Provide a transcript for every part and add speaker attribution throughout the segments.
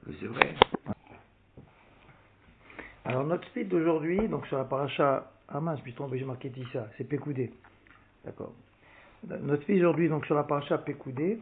Speaker 1: Mais c'est vrai.
Speaker 2: Alors notre speed d'aujourd'hui, donc sur la paracha, ah mince, puis j'ai marqué ça, c'est Pekoudé. D'accord. Notre speed aujourd'hui, donc sur la paracha Pekoudé,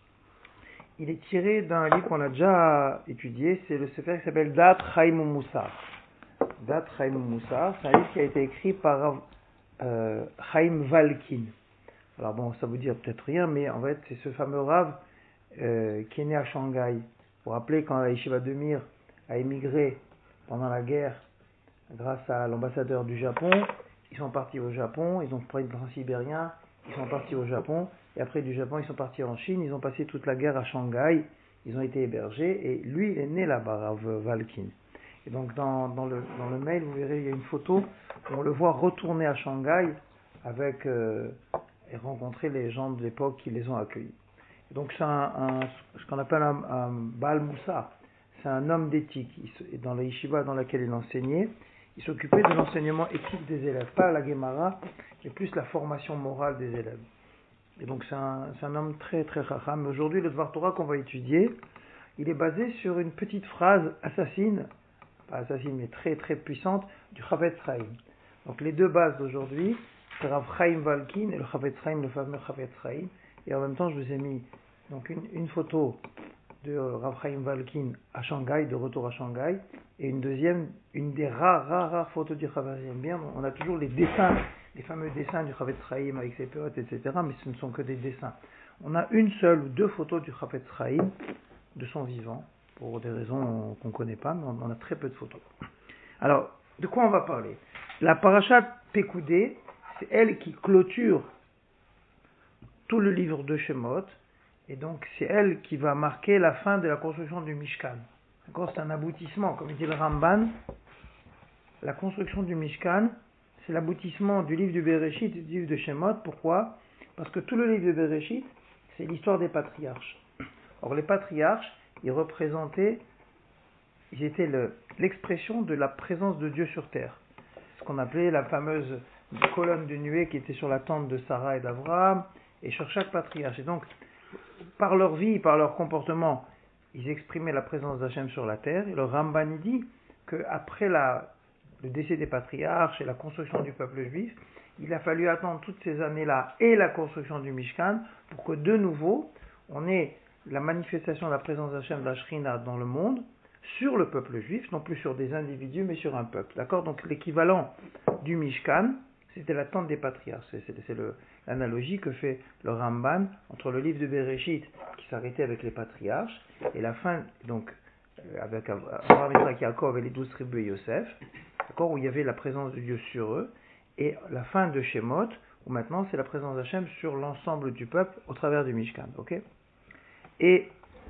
Speaker 2: il est tiré d'un livre qu'on a déjà étudié, c'est le sefer qui s'appelle Dat Chaim Moussar. Dat Chaim Moussar, c'est un livre qui a été écrit par Chaim Valkin. Alors bon, ça vous dit peut-être rien, mais en fait c'est ce fameux Rav qui est né à Shanghai. Vous vous rappelez quand la Yeshiva de Mir a émigré pendant la guerre grâce à l'ambassadeur du Japon, ils sont partis au Japon, ils ont pris le transsibérien, ils sont partis au Japon, et après du Japon ils sont partis en Chine, ils ont passé toute la guerre à Shanghai, ils ont été hébergés, et lui il est né là-bas, Rav Valkin. Et donc dans le mail, vous verrez, il y a une photo où on le voit retourner à Shanghai avec et rencontrer les gens de l'époque qui les ont accueillis. Et donc c'est ce qu'on appelle un Baal Moussa, c'est un homme d'éthique. Dans la yeshiva dans laquelle il enseignait, il s'occupait de l'enseignement éthique des élèves, pas la Gemara, mais plus la formation morale des élèves. Et donc c'est un homme très très racham. Mais aujourd'hui, le Dvar Torah qu'on va étudier, il est basé sur une petite phrase assassine, pas assassine mais très très puissante, du Chavetz Chaim. Donc les deux bases d'aujourd'hui, c'est Rav Chaim Valkin et le Chavetz Chaim, le fameux Chavetz Chaim. Et en même temps, je vous ai mis donc une photo de Rav Chaim Valkin à Shanghai, de retour à Shanghai, et une deuxième, une des rares photos du Chavetz Chaim. Bien, on a toujours les dessins, les fameux dessins du Chavetz Chaim avec ses pelotes, etc., mais ce ne sont que des dessins. On a une seule ou deux photos du Chavetz Chaim de son vivant, pour des raisons qu'on ne connaît pas, mais on a très peu de photos. Alors, de quoi on va parler? La paracha Pekoudé, c'est elle qui clôture tout le livre de Shemot, et donc c'est elle qui va marquer la fin de la construction du Mishkan. D'accord, c'est un aboutissement, comme dit le Ramban. La construction du Mishkan, c'est l'aboutissement du livre du Bereshit et du livre de Shemot. Pourquoi? Parce que tout le livre de Bereshit, c'est l'histoire des patriarches. Or les patriarches, ils étaient l'expression de la présence de Dieu sur terre. Ce qu'on appelait la fameuse colonne de nuée qui était sur la tente de Sarah et d'Abraham, et sur chaque patriarche. Et donc, par leur vie, par leur comportement, ils exprimaient la présence d'Hachem sur la terre. Et le Ramban dit qu'après le décès des patriarches et la construction du peuple juif, il a fallu attendre toutes ces années-là et la construction du Mishkan pour que de nouveau, on ait la manifestation de la présence d'Hachem d'Ashrina dans le monde, sur le peuple juif, non plus sur des individus, mais sur un peuple. D'accord? Donc l'équivalent du Mishkan, c'était la tente des patriarches. C'est l'analogie que fait le Ramban entre le livre de Bereshit, qui s'arrêtait avec les patriarches, et la fin, donc, avec Abraham, Yitzhak, Yaakov et les 12 tribus et Yosef, d'accord, où il y avait la présence de Dieu sur eux, et la fin de Shemot, où maintenant c'est la présence d'Hachem sur l'ensemble du peuple au travers du Mishkan. Ok? Et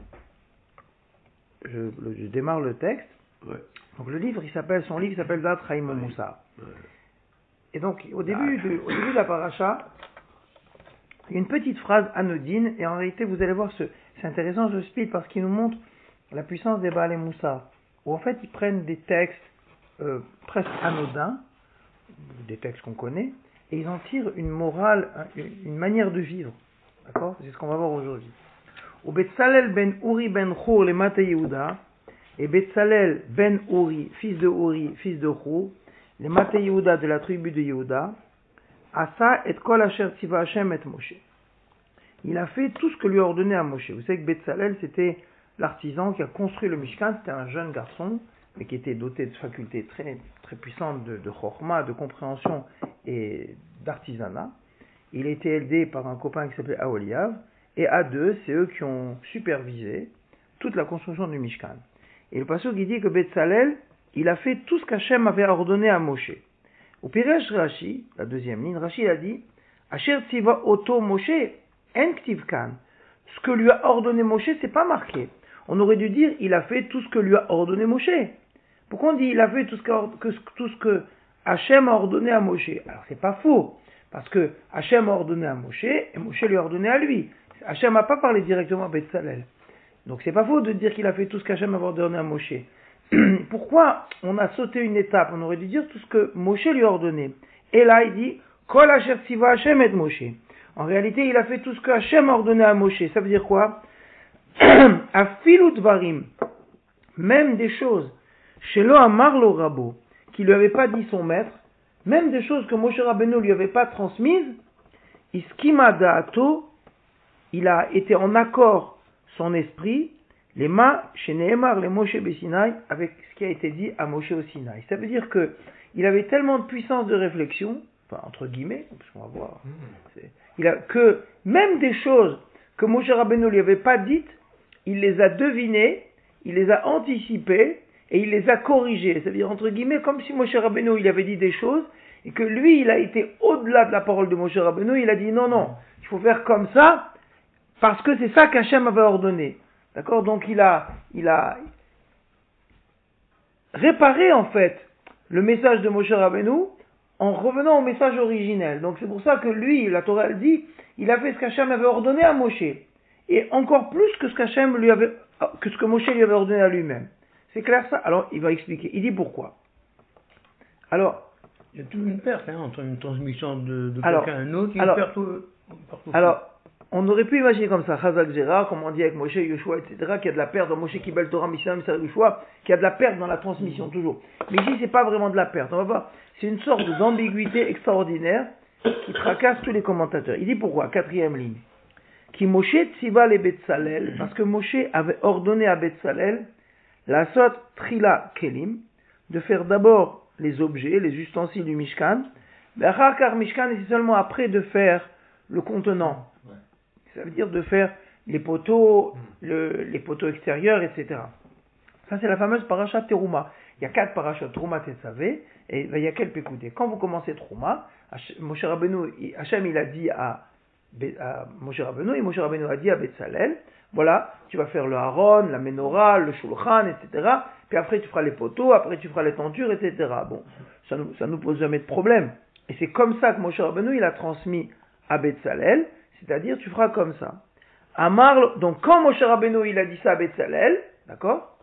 Speaker 2: je démarre le texte.
Speaker 1: Ouais.
Speaker 2: Donc son livre s'appelle Dat Chaim Moussar.
Speaker 1: Ouais.
Speaker 2: Et donc au début de la paracha, il y a une petite phrase anodine, et en réalité vous allez voir, c'est intéressant ce speed parce qu'il nous montre la puissance des Baalei Moussar, où en fait ils prennent des textes presque anodins, des textes qu'on connaît, et ils en tirent une morale, une manière de vivre. D'accord? C'est ce qu'on va voir aujourd'hui. Ou Betzalel ben Uri ben Chour le Mata Yehuda, et Betzalel ben Uri, fils de Uri, fils de Chour, le Mata Yehuda de la tribu de Yehuda, Asa et kol asher tiva Hashem et Moshe. Il a fait tout ce que lui a ordonné à Moshe. Vous savez que Betzalel, c'était l'artisan qui a construit le Mishkan. C'était un jeune garçon, mais qui était doté de facultés très, très puissantes de chokhma, de compréhension et d'artisanat. Il a été aidé par un copain qui s'appelait Aholiav, et à deux, c'est eux qui ont supervisé toute la construction du Mishkan. Et le passage qui dit que Betzalel, il a fait tout ce qu'Hachem avait ordonné à Moshe. Au Piresh Rashi, la deuxième ligne, Rashi a dit Asher tziva oto Moshe en ktiv kan. Ce que lui a ordonné Moshe, c'est pas marqué. On aurait dû dire il a fait tout ce que lui a ordonné Moshe. Pourquoi on dit il a fait tout ce que Hachem a ordonné à Moshe? Alors c'est pas faux, parce que Hachem a ordonné à Moshe et Moshe lui a ordonné à lui. Hachem n'a pas parlé directement à Betzalel. Donc c'est pas faux de dire qu'il a fait tout ce qu'Hachem avait ordonné à Moshe. Pourquoi on a sauté une étape? On aurait dû dire tout ce que Moshe lui a ordonné. Et là il dit Kol asher tziva Hashem et Moshe. En réalité il a fait tout ce que Hachem a ordonné à Moshe. Ça veut dire quoi? Afilu dvarim même des choses, chez lo amar lo rabo, qui lui avait pas dit son maître, même des choses que Moshe Rabbeinu lui avait pas transmises, iskima da'ato, il a été en accord son esprit, les mains chez Nehemar, les Moshe Bessinai, avec ce qui a été dit à Moshe au Sinaï. Ça veut dire que il avait tellement de puissance de réflexion, enfin entre guillemets, parce qu'on va voir, que même des choses que Moshe Rabbeinu lui avait pas dites, il les a devinées, il les a anticipées et il les a corrigées. Ça veut dire entre guillemets comme si Moshe Rabbeinu il avait dit des choses et que lui il a été au-delà de la parole de Moshe Rabbeinu, il a dit non, il faut faire comme ça parce que c'est ça qu'Hachem avait ordonné. D'accord? Donc il a réparé en fait le message de Moshe Rabbeinu en revenant au message originel. Donc c'est pour ça que lui, la Torah elle dit, il a fait ce qu'Hachem avait ordonné à Moshe. Et encore plus que ce que Moshe lui avait ordonné à lui-même. C'est clair ça? Alors il va expliquer. Il dit pourquoi. Alors,
Speaker 1: il y a toujours une perte entre une transmission de quelqu'un à un autre, une perte partout.
Speaker 2: Alors, on aurait pu imaginer comme ça, Chazak Gera, comme on dit avec Moshe, Yoshua, etc., qu'il y a de la perte dans Moshe Kibel Torah, Mishnah, Mishnah, Yoshua, qu'il y a de la perte dans la transmission, toujours. Mais ici, c'est pas vraiment de la perte. On va voir. C'est une sorte d'ambiguïté extraordinaire qui tracasse tous les commentateurs. Il dit pourquoi? 4e ligne. Qui Moshe Tziva le Betzalel, parce que Moshe avait ordonné à Betzalel, la sot Trila Kelim, de faire d'abord les objets, les ustensiles du Mishkan, Bechakar Mishkan, et c'est seulement après de faire le contenant. Ça veut dire de faire les poteaux, les poteaux extérieurs, etc. Ça, c'est la fameuse paracha Teruma. Il y a 4 parachas, Teruma, Tetzavé, et il y a quelques écoutez. Quand vous commencez Teruma, Moshe Rabbeinu, Hachem, il a dit à Moshe Rabbeinu, et Moshe Rabbeinu a dit à Betzalel, voilà, tu vas faire le haron, la menorah, le shulchan, etc. Puis après, tu feras les poteaux, après, tu feras les tentures, etc. Bon, ça nous pose jamais de problème. Et c'est comme ça que Moshe Rabbeinu, il a transmis à Betzalel, c'est-à-dire, tu feras comme ça. Donc, quand Moshe Rabbeinu, il a dit ça à Betzalel, d'accord?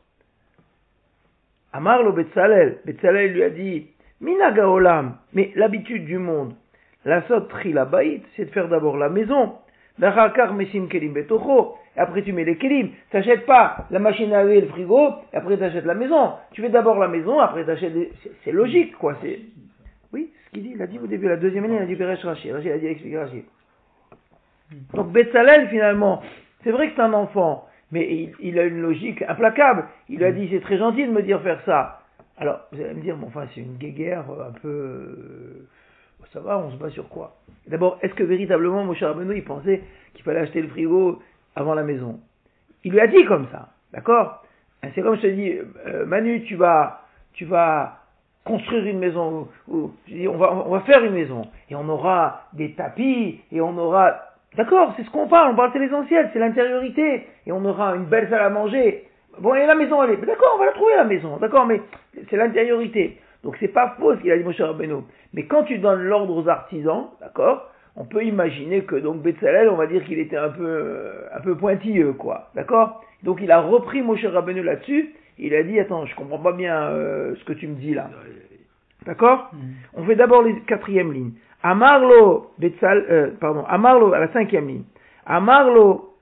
Speaker 2: Amar lo Betzalel. Betzalel lui a dit, Minaga olam, mais l'habitude du monde, la sot trila bait, c'est de faire d'abord la maison. D'achakar mesim kelim betocho, et après tu mets les kelim. T'achètes pas la machine à laver et le frigo, et après t'achètes la maison. Tu fais d'abord la maison, après t'achètes c'est logique, quoi. Oui, ce qu'il dit, il a dit au début, la deuxième année, il a dit Peresh Rashi. Rashi a dit, explique Rashi. Donc Betzalel, finalement, c'est vrai que c'est un enfant, mais il a une logique implacable. Il lui a dit, c'est très gentil de me dire faire ça. Alors, vous allez me dire, bon, enfin, c'est une guéguerre un peu... ça va, on se bat sur quoi? D'abord, est-ce que véritablement, Moshe Rabbeinu, il pensait qu'il fallait acheter le frigo avant la maison? Il lui a dit comme ça, d'accord? C'est comme je te dis, Manu, tu vas construire une maison, je dis, on va faire une maison, et on aura des tapis, et on aura... D'accord, c'est ce qu'on parle, on parle de l'essentiel, c'est l'intériorité, et on aura une belle salle à manger. Bon, et la maison, elle est... D'accord, on va la trouver, la maison, d'accord, mais c'est l'intériorité. Donc c'est pas faux ce qu'il a dit Moshe Rabbeinu. Mais quand tu donnes l'ordre aux artisans, d'accord, on peut imaginer que donc Betzalel, on va dire qu'il était un peu pointilleux, quoi, d'accord. Donc il a repris Moshe Rabbeinu là-dessus, et il a dit, attends, je comprends pas bien ce que tu me dis là. D'accord? On fait d'abord les 4e lignes. Amarlo, Amarlo à la 5e ligne. Amarlo,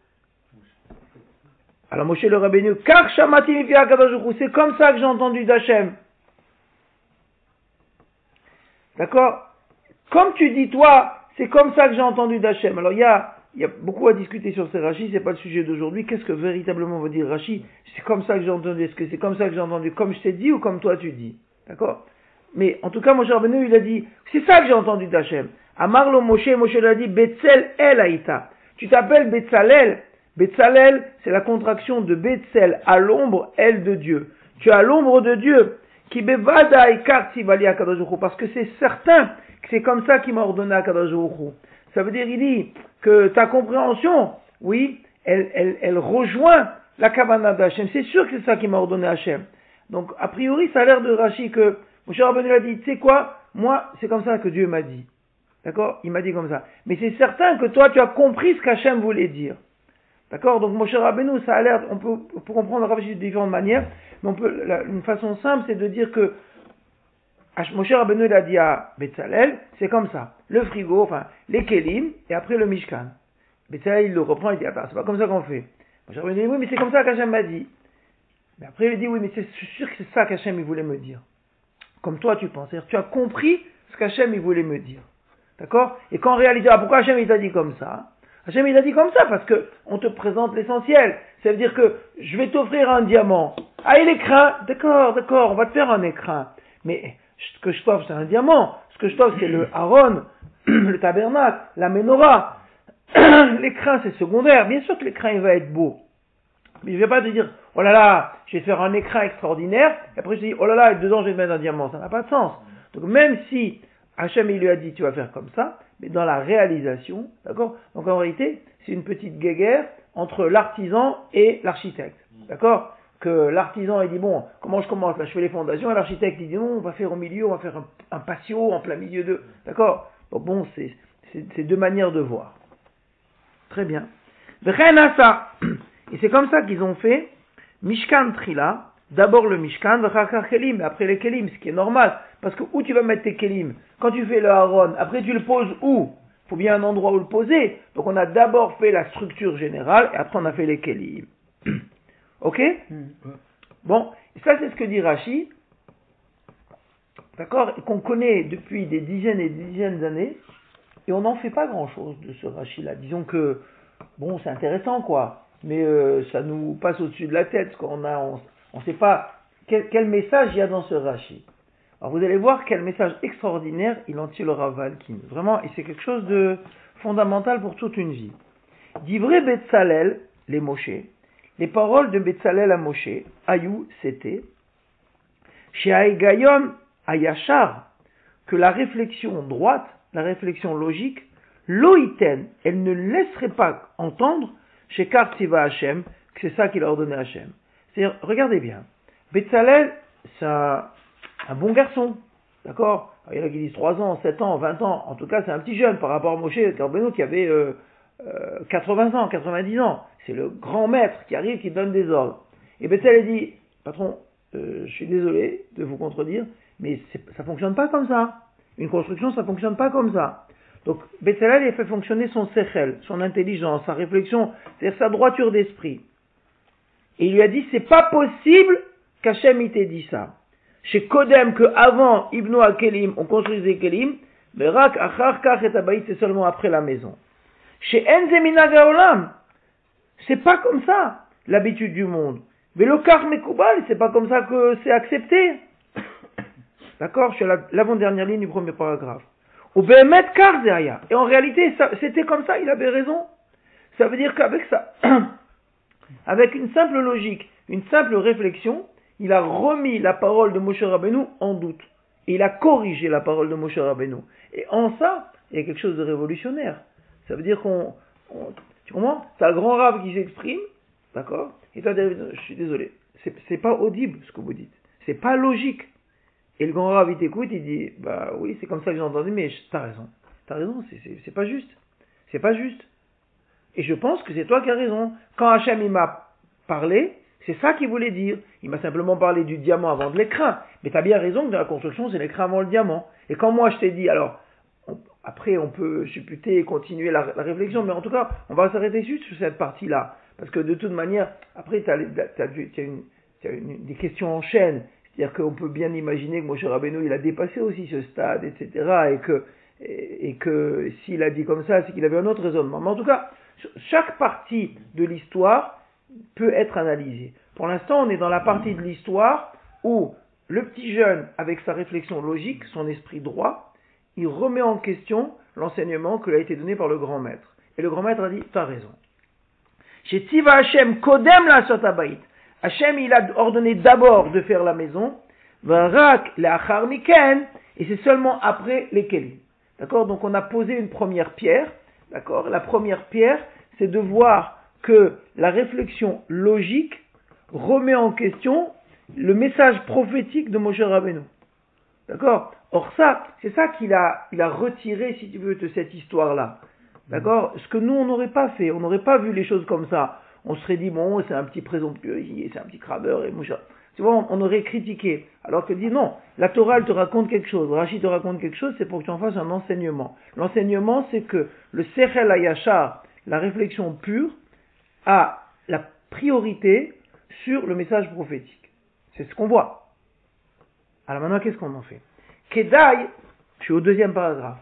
Speaker 2: alors Moshe le Rabbeinu, Kar shamati mipi HaKadosh Baruch Hu, c'est comme ça que j'ai entendu d'Hachem. D'accord? Comme tu dis toi, c'est comme ça que j'ai entendu d'Hachem. Alors il y a beaucoup à discuter sur ces Rashi, c'est pas le sujet d'aujourd'hui. Qu'est-ce que véritablement veut dire Rashi? C'est comme ça que j'ai entendu. Est-ce que c'est comme ça que j'ai entendu, comme je t'ai dit ou comme toi tu dis? D'accord? Mais en tout cas, Moshe Rabbeinu, il a dit, c'est ça que j'ai entendu d'Hachem. Amarlo Moshe lui a dit, Betzel El Haïta. Tu t'appelles Betzalel. Betzalel, c'est la contraction de Betzel, à l'ombre, elle de Dieu. Tu es à l'ombre de Dieu. Qui bevadai karti vali HaKadosh Baruch Hu. Parce que c'est certain que c'est comme ça qu'il m'a ordonné HaKadosh Baruch Hu. Ça veut dire, il dit, que ta compréhension, oui, elle rejoint la Kavanah d'Hachem. C'est sûr que c'est ça qui m'a ordonné Hachem. Donc, a priori, ça a l'air de Rashi que Moshe Rabbeinu a dit, tu sais quoi, moi, c'est comme ça que Dieu m'a dit. D'accord? Il m'a dit comme ça. Mais c'est certain que toi, tu as compris ce qu'Hachem voulait dire. D'accord? Donc, Moshe Rabbeinu, ça a l'air, on peut comprendre Rashi de différentes manières, mais une façon simple, c'est de dire que Moshe Rabbeinu, il a dit à Betzalel, c'est comme ça. Le frigo, enfin, les kelim, et après le mishkan. Betzalel, il le reprend, il dit, attends, c'est pas comme ça qu'on fait. Moshe Rabbeinu dit, oui, mais c'est comme ça qu'Hachem m'a dit. Mais après, il dit, oui, mais c'est sûr que c'est ça qu'Hachem il voulait me dire. Comme toi, tu penses. C'est-à-dire, tu as compris ce qu'Hachem il voulait me dire. D'accord? Et quand on réalise, pourquoi Hachem il t'a dit comme ça? Hachem il a dit comme ça parce que on te présente l'essentiel. Ça veut dire que je vais t'offrir un diamant. Ah, il est craint. D'accord, on va te faire un écrin. Mais ce que je t'offre, c'est un diamant. Ce que je t'offre, c'est le Aaron, le tabernacle, la menorah. L'écrin, c'est secondaire. Bien sûr que l'écrin, il va être beau. Mais je ne vais pas te dire, oh là là, je vais faire un écrin extraordinaire. Et après, je te dis, oh là là, et dedans, je vais te mettre un diamant. Ça n'a pas de sens. Donc, même si Hachem, il lui a dit, tu vas faire comme ça, mais dans la réalisation, d'accord? Donc, en réalité, c'est une petite guéguerre entre l'artisan et l'architecte. D'accord? Que l'artisan, il dit, bon, comment je commence? Là, je fais les fondations. Et l'architecte, il dit, non, on va faire au milieu, on va faire un patio en plein milieu de... D'accord? Donc, bon, c'est deux manières de voir. Très bien. Et c'est comme ça qu'ils ont fait Mishkan Trila, d'abord le Mishkan, Kelim, et après les Kelim, ce qui est normal, parce que où tu vas mettre tes Kelim? Quand tu fais le Aaron, après tu le poses où? Il faut bien un endroit où le poser. Donc on a d'abord fait la structure générale, et après on a fait les Kelim. Ok? Bon, ça c'est ce que dit Rashi, d'accord, et qu'on connaît depuis des dizaines et des dizaines d'années, et on n'en fait pas grand-chose de ce Rashi-là. Disons que, bon, c'est intéressant, quoi, mais ça nous passe au-dessus de la tête, quoi. On ne sait pas quel message il y a dans ce Rashi. Alors vous allez voir quel message extraordinaire il en tire le Rav Valkin. Vraiment, et c'est quelque chose de fondamental pour toute une vie. Divrei Betzalel, les Moshe, les paroles de Betzalel à Moshe, Ayou, c'était, chez Aïgayon, Ayachar, que la réflexion droite, la réflexion logique, loïten, elle ne laisserait pas entendre chez Kartiva Hachem, que c'est ça qu'il a ordonné à Hachem. C'est-à-dire, regardez bien, Betzalel, c'est un bon garçon, d'accord? Il y en a qui disent 3 ans, 7 ans, 20 ans, en tout cas c'est un petit jeune par rapport à Moshe Rabbeinu qui avait 80 ans, 90 ans. C'est le grand maître qui arrive, qui donne des ordres. Et Betzalel dit, patron, je suis désolé de vous contredire, mais ça fonctionne pas comme ça. Une construction, ça fonctionne pas comme ça. Donc, Betzalel, il fait fonctionner son sechel, son intelligence, sa réflexion, c'est-à-dire sa droiture d'esprit. Et il lui a dit, c'est pas possible qu'Hachem il t'ait dit ça. Chez Kodem, que avant Ibnu Akelim, on construisait Kelim, Berak, Achar, Kach et Abaït, c'est seulement après la maison. Chez Enzemina Gaolam, c'est pas comme ça, l'habitude du monde. Velokar Mekoubal, c'est pas comme ça que c'est accepté. D'accord? Je suis à l'avant-dernière ligne du premier paragraphe. Ou Behemet Kar Zeraya. Et en réalité, c'était comme ça, il avait raison. Ça veut dire qu'avec ça, avec une simple logique, une simple réflexion, il a remis la parole de Moshe Rabbeinu en doute. Et il a corrigé la parole de Moshe Rabbeinu. Et en ça, il y a quelque chose de révolutionnaire. Ça veut dire tu comprends? C'est un grand rave qui s'exprime, d'accord? Et toi, je suis désolé, c'est pas audible ce que vous dites. C'est pas logique. Et le grand rave, il t'écoute, il dit, bah oui, c'est comme ça que j'ai entendu, mais t'as raison, c'est pas juste. C'est pas juste. Et je pense que c'est toi qui as raison. Quand Hachem, il m'a parlé, c'est ça qu'il voulait dire. Il m'a simplement parlé du diamant avant de l'écrin. Mais t'as bien raison que dans la construction, c'est l'écrin avant le diamant. Et quand moi, je t'ai dit, alors, après, on peut supputer et continuer la réflexion, mais en tout cas, on va s'arrêter juste sur cette partie-là. Parce que de toute manière, après, t'as des questions en chaîne. C'est-à-dire qu'on peut bien imaginer que Moshe Rabbeinu, il a dépassé aussi ce stade, etc. Et que s'il a dit comme ça, c'est qu'il avait un autre raisonnement. Mais en tout cas, chaque partie de l'histoire peut être analysée. Pour l'instant, on est dans la partie de l'histoire où le petit jeune, avec sa réflexion logique, son esprit droit, il remet en question l'enseignement qui lui a été donné par le grand maître. Et le grand maître a dit, t'as raison. Chez Tiva Hachem, Kodem la Sotabaït. Hachem, il a ordonné d'abord de faire la maison, Varak l'achar miken, et c'est seulement après les kelim. D'accord? Donc on a posé une première pierre. D'accord? La première pierre, c'est de voir que la réflexion logique remet en question le message prophétique de Moshe Rabbeinu. D'accord? Or ça, c'est ça qu'il a retiré, si tu veux, de cette histoire-là. D'accord? Ce que nous, on n'aurait pas fait. On n'aurait pas vu les choses comme ça. On se serait dit, bon, c'est un petit présomptueux, c'est un petit crabeur, et Moshe. Tu vois, on aurait critiqué. Alors que dit, non, la Torah, elle te raconte quelque chose. Rachid te raconte quelque chose, c'est pour que tu en fasses un enseignement. L'enseignement, c'est que le Sechel Hayashar, la réflexion pure, a la priorité sur le message prophétique. C'est ce qu'on voit. Alors maintenant, qu'est-ce qu'on en fait? Kedai, je suis au deuxième paragraphe.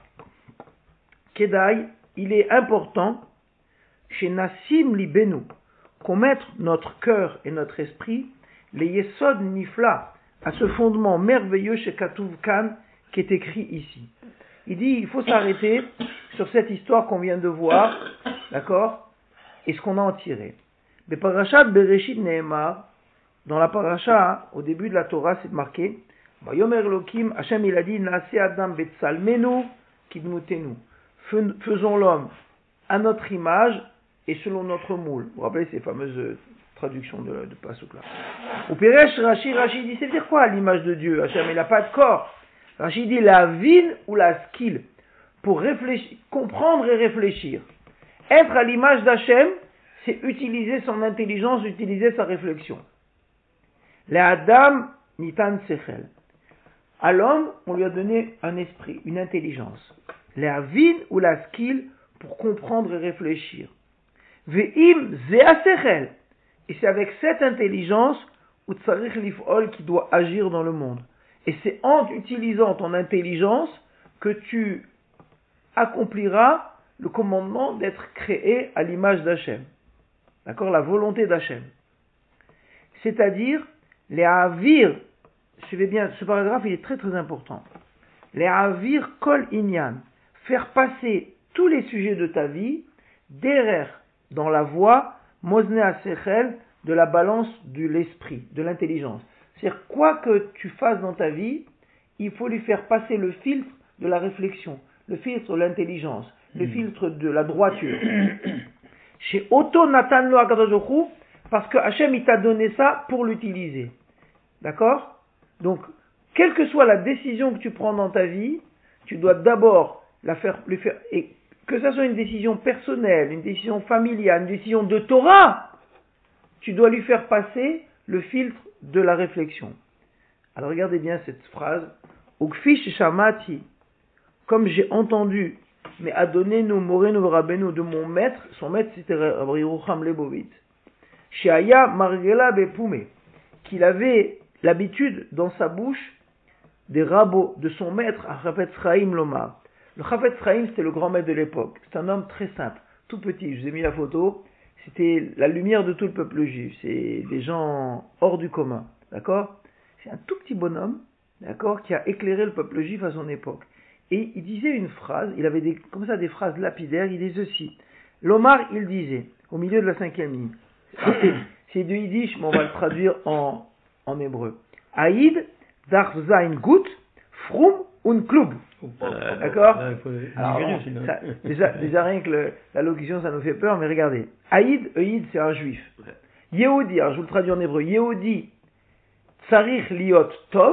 Speaker 2: Kedai, il est important chez Nassim Libenu qu'on mette notre cœur et notre esprit, les Yesod Nifla, à ce fondement merveilleux chez Katuv Kan qui est écrit ici. Il dit, il faut s'arrêter sur cette histoire qu'on vient de voir, d'accord, et ce qu'on a en tiré. Mais Parashat Bereshit Nehemar, dans la paracha, au début de la Torah, c'est marqué, Vayomer Elokim, Hachem il a dit, Naase Adam Betsalmenu Kidmutenu. Faisons l'homme à notre image et selon notre moule. Vous vous rappelez ces fameuses traductions de Pasuk là. Au Piresh, Rashi dit, c'est dire quoi l'image de Dieu? Hachem, il n'a pas de corps. Rashi dit la vine ou la skill, pour réfléchir, comprendre et réfléchir. Être à l'image d'Hachem, c'est utiliser son intelligence, utiliser sa réflexion. La Adam nitan sechel. À l'homme, on lui a donné un esprit, une intelligence. La vine ou la skill, pour comprendre et réfléchir. Ve'im zea sechel. Et c'est avec cette intelligence, ou tsarich lif'ol, qui doit agir dans le monde. Et c'est en utilisant ton intelligence que tu accompliras le commandement d'être créé à l'image d'Hachem. D'accord? La volonté d'Hachem. C'est-à-dire, les avir, suivez bien, ce paragraphe il est très très important. Les avir kol inyan, faire passer tous les sujets de ta vie, derrière, dans la voie, mosne asechel, de la balance de l'esprit, de l'intelligence. C'est-à-dire, quoi que tu fasses dans ta vie, il faut lui faire passer le filtre de la réflexion, le filtre de l'intelligence, le filtre de la droiture. Chez Otto Nathan Lo Akadosh Baruch Hu, parce que Hachem il t'a donné ça pour l'utiliser. D'accord? Donc, quelle que soit la décision que tu prends dans ta vie, tu dois d'abord lui faire, et que ça soit une décision personnelle, une décision familiale, une décision de Torah, tu dois lui faire passer le filtre de la réflexion. Alors regardez bien cette phrase. Ukfish shamati, comme j'ai entendu, mais a donné nous morenu rabenu de mon maître, son maître c'était Rabbi Yerucham Lebovitz. Sheaya margela bepume, qu'il avait l'habitude dans sa bouche des rabots de son maître, Chafetz Chaim Lomar. Le Chafetz Chaim c'était le grand maître de l'époque. C'est un homme très simple, tout petit. Je vous ai mis la photo. C'était la lumière de tout le peuple juif. C'est des gens hors du commun. D'accord? C'est un tout petit bonhomme, d'accord, qui a éclairé le peuple juif à son époque. Et il disait une phrase, il avait comme ça des phrases lapidaires, il disait ceci. L'Omar, il disait, au milieu de la 5e ligne, c'est de Yiddish, mais on va le traduire en hébreu. Aïd, darf sein gut, frum und klug. D'accord? Alors, déjà rien que la locution, ça nous fait peur, mais regardez. Aïd, c'est un juif. Yehudi, alors je vous le traduis en hébreu. Yehudi, tsarich liot tov,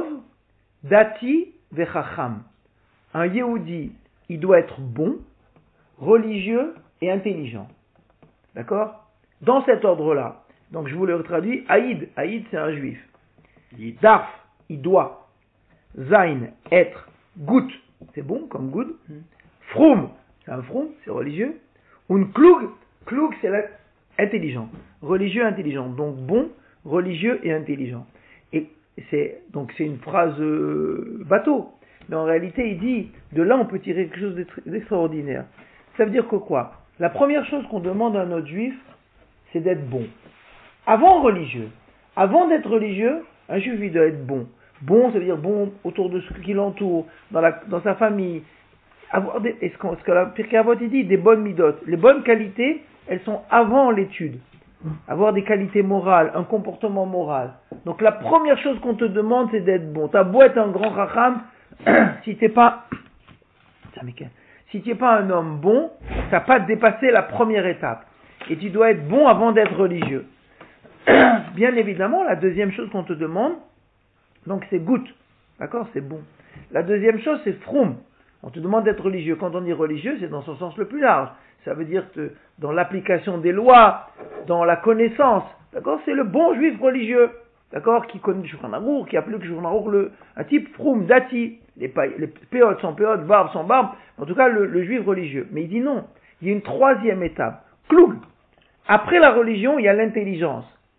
Speaker 2: dati vechacham. Un Yehudi, il doit être bon, religieux et intelligent. D'accord? Dans cet ordre-là. Donc je vous le traduis. Aïd, c'est un juif. Darf, il doit. Zain, être. Gut, c'est bon comme good. Froum, c'est un froum, c'est religieux. Un klug, c'est intelligent. Religieux, intelligent. Donc bon, religieux et intelligent. Et c'est une phrase bateau. Mais en réalité, il dit, de là on peut tirer quelque chose d'extraordinaire. Ça veut dire que quoi? La première chose qu'on demande à un autre juif, c'est d'être bon. Avant religieux. Avant d'être religieux, un juif il doit être bon. Bon, ça veut dire bon autour de ce qui l'entoure, dans sa famille. Avoir ce que la Pirkei Avot dit, des bonnes midotes. Les bonnes qualités, elles sont avant l'étude. Avoir des qualités morales, un comportement moral. Donc la première chose qu'on te demande, c'est d'être bon. T'as beau être un grand racham, si t'es pas un homme bon, t'as pas dépassé la première étape. Et tu dois être bon avant d'être religieux. Bien évidemment, la deuxième chose qu'on te demande, donc c'est gout, d'accord, c'est bon. La deuxième chose, c'est froum. On te demande d'être religieux. Quand on dit religieux, c'est dans son sens le plus large. Ça veut dire que dans l'application des lois, dans la connaissance, d'accord, c'est le bon juif religieux, d'accord, qui connaît le Shulchan Arour, qui applique le Shulchan Arour, un type froum, dati, les péotes sans péotes, barbe sans barbe, en tout cas le juif religieux. Mais il dit non, il y a une troisième étape, kloug. Après la religion, il y a l'intelligence.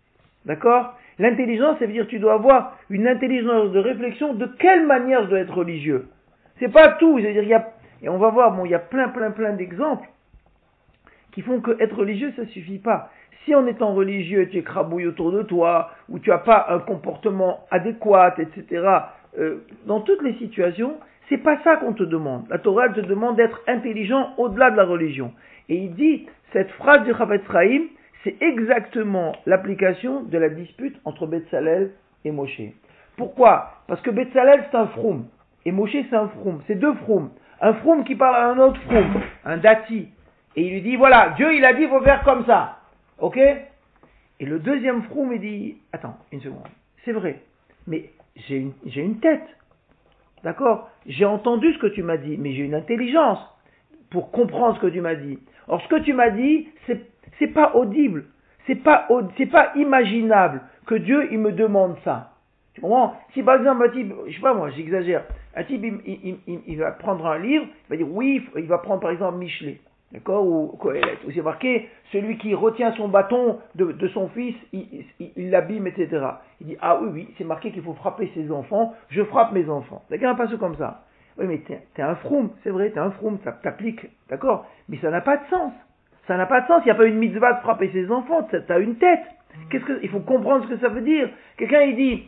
Speaker 2: D'accord? L'intelligence, ça veut dire que tu dois avoir une intelligence de réflexion de quelle manière je dois être religieux. C'est pas tout, c'est-à-dire et on va voir, bon, il y a plein d'exemples qui font que être religieux, ça suffit pas. Si en étant religieux, tu écrabouilles autour de toi, ou tu n'as pas un comportement adéquat, etc., dans toutes les situations, c'est pas ça qu'on te demande. La Torah, elle te demande d'être intelligent au-delà de la religion. Et il dit, cette phrase du Chafetz Chaim, c'est exactement l'application de la dispute entre Betzalel et Moshe. Pourquoi? Parce que Betzalel, c'est un froum, et Moshe, c'est un froum. C'est deux froums. Un froum qui parle à un autre froum, un dati. Et il lui dit, voilà, Dieu, il a dit, il faut faire comme ça. Ok? Et le deuxième froum, il dit, attends, une seconde. C'est vrai, mais j'ai une tête. D'accord? J'ai entendu ce que tu m'as dit, mais j'ai une intelligence pour comprendre ce que tu m'as dit. Or, ce que tu m'as dit, c'est pas audible. C'est pas imaginable que Dieu, il me demande ça. Tu comprends? Si par exemple, un type, je sais pas moi, j'exagère, un type, il va prendre un livre, il va dire, oui, il va prendre par exemple Michelet. D'accord? Ou Kohelet, où c'est marqué, celui qui retient son bâton de son fils, il l'abîme, etc. Il dit, ah oui, c'est marqué qu'il faut frapper ses enfants, je frappe mes enfants. D'accord? Un passage comme ça. Oui, mais t'es un froum, c'est vrai, t'es un froum, ça t'applique, d'accord? Mais ça n'a pas de sens. Ça n'a pas de sens, il n'y a pas une mitzvah de frapper ses enfants, t'as une tête. Il faut comprendre ce que ça veut dire. Quelqu'un, il dit,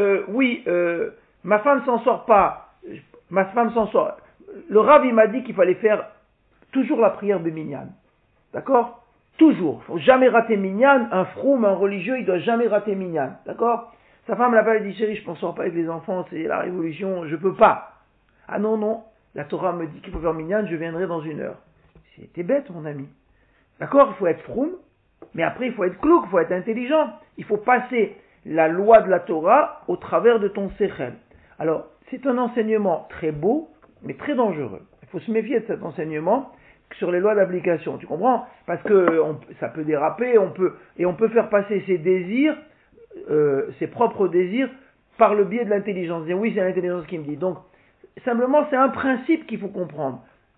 Speaker 2: ma femme s'en sort pas, ma femme s'en sort. Le Rav, il m'a dit qu'il fallait faire toujours la prière de Minyan. D'accord? Toujours. Il ne faut jamais rater Minyan. Un froum, un religieux, il ne doit jamais rater Minyan. D'accord? Sa femme l'appelle et dit, chérie, je ne m'en sors pas avec les enfants, c'est la révolution, je ne peux pas. Ah non, la Torah me dit qu'il faut faire Minyan, je viendrai dans 1 heure. C'était bête, mon ami. D'accord? Il faut être froum, mais après il faut être clouk, il faut être intelligent. Il faut passer la loi de la Torah au travers de ton sechel. Alors, c'est un enseignement très beau, mais très dangereux. Il faut se méfier de cet enseignement sur les lois d'application, tu comprends? Parce que ça peut déraper, on peut faire passer ses désirs, ses propres désirs, par le biais de l'intelligence. Dire oui, c'est l'intelligence qui me dit. Donc, simplement, c'est un principe qu'il faut comprendre.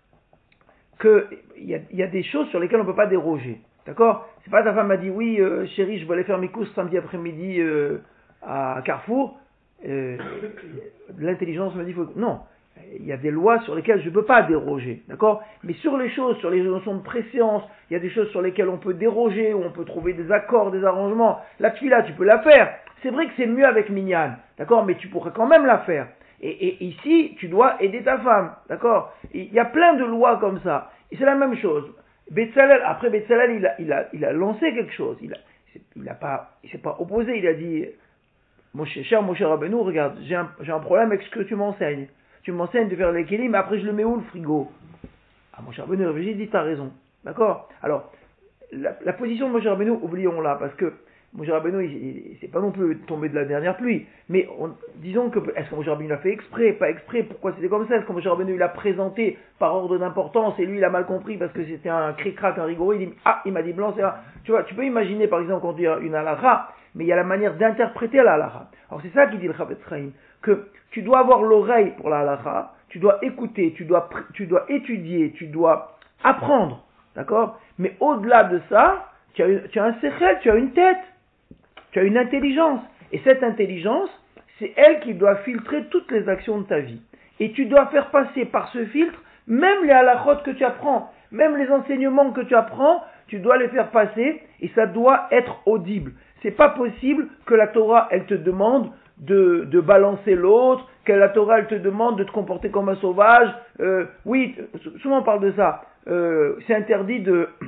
Speaker 2: Il y a des choses sur lesquelles on ne peut pas déroger. D'accord? C'est pas ta femme m'a dit oui, chérie, je vais aller faire mes courses samedi après-midi à Carrefour. L'intelligence me dit non. Il y a des lois sur lesquelles je ne peux pas déroger, d'accord? Mais sur les notions de préséance, il y a des choses sur lesquelles on peut déroger, où on peut trouver des accords, des arrangements. La tefila, tu peux la faire. C'est vrai que c'est mieux avec Minyan, d'accord? Mais tu pourrais quand même la faire. Et ici, tu dois aider ta femme, d'accord? Il y a plein de lois comme ça. Et c'est la même chose. Betzalel, il a lancé quelque chose. Il s'est pas opposé. Il a dit, cher Moshe Rabbeinu, regarde, j'ai un problème avec ce que tu m'enseignes. Tu m'enseignes de faire les kélim, mais après je le mets où le frigo? Ah, Moshe Rabbeinu, j'ai dit, t'as raison. D'accord? Alors, la position de Moshe Rabbeinu, oublions-la, parce que Moshe Rabbeinu, c'est pas non plus tombé de la dernière pluie. Mais disons que, est-ce que Moshe Rabbeinu l'a fait exprès, pas exprès? Pourquoi c'était comme ça? Est-ce que Moshe Rabbeinu l'a présenté par ordre d'importance et lui il a mal compris parce que c'était un cric-crac, un rigolo? Il dit, il m'a dit blanc, c'est là. Tu vois, tu peux imaginer par exemple quand on dit une halakha, mais il y a la manière d'interpréter la halakha. Alors c'est ça qui dit le Chafetz Chaim, que tu dois avoir l'oreille pour la halakha, tu dois écouter, tu dois étudier, tu dois apprendre, d'accord? Mais au-delà de ça, tu as un sechel, tu as une tête. Tu as une intelligence. Et cette intelligence, c'est elle qui doit filtrer toutes les actions de ta vie. Et tu dois faire passer par ce filtre, même les halakhot que tu apprends, même les enseignements que tu apprends, tu dois les faire passer et ça doit être audible. C'est pas possible que la Torah, elle te demande de balancer l'autre, que la Torah, elle te demande de te comporter comme un sauvage. Oui, souvent on parle de ça. C'est interdit